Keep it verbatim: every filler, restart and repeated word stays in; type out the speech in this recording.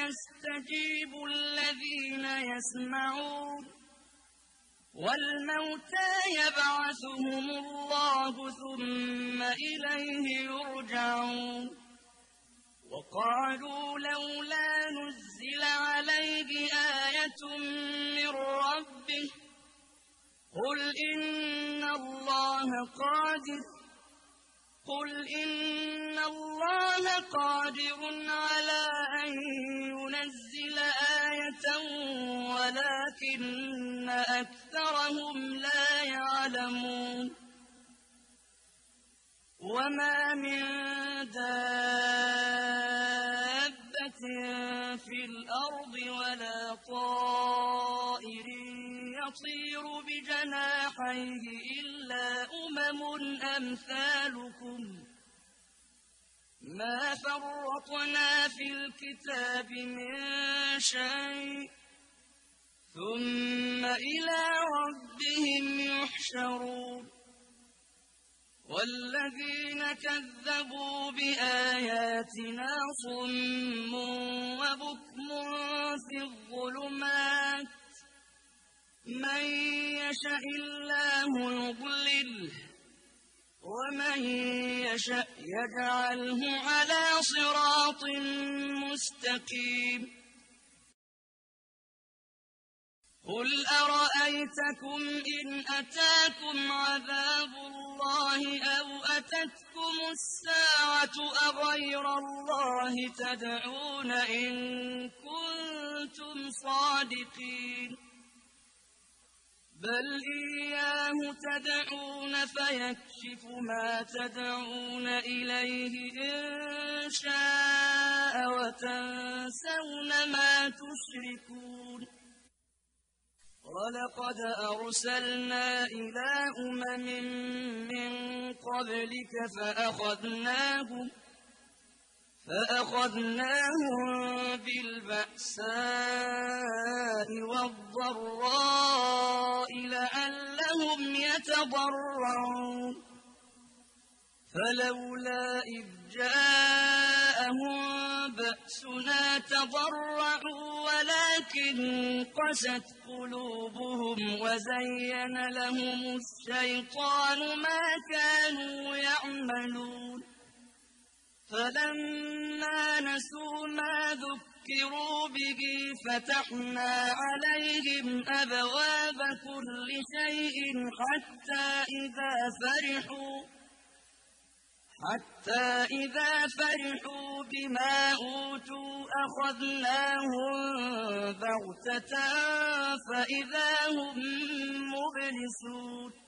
يستجيب الذين يسمعون والموتى يبعثهم الله ثم إليه يرجعون وقالوا لولا نزل عليه آية من ربه قل إن الله قادر قل إن الله قادر على أن ينزل آية ولكن أكثرهم لا يعلمون وما من دابة في الأرض ولا طائر يطير بجناحيه إلا أمم أمثالكم ما فرطنا في الكتاب من شيء ثم إلى ربهم يحشرون والذين كذبوا بآياتنا صم وبكم في الظلمات من يشاء الله يضلله ومن يشاء يجعله على صراط مستقيم قل أرأيتكم إن أتاكم عذاب الله أو أتتكم الساعة أغير الله تدعون إن كنتم صادقين بل إياه تدعون فيكشف ما تدعون إليه إن شاء وتنسون ما تشركون ولقد أرسلنا إلى أمم من قبلك فأخذناهم فأخذناهم بالبأساء والضراء لعلهم يتضرعون فلولا إذ جاءهم بأسنا تضرعوا ولكن قست قلوبهم وزين لهم الشيطان ما كانوا يعملون فلما نسوا ما ذكروا به فتحنا عليهم أبواب كل شيء حتى إذا فرحوا حتى إذا فرحوا بما أوتوا أخذناهم بغتة فإذا هم مبلسون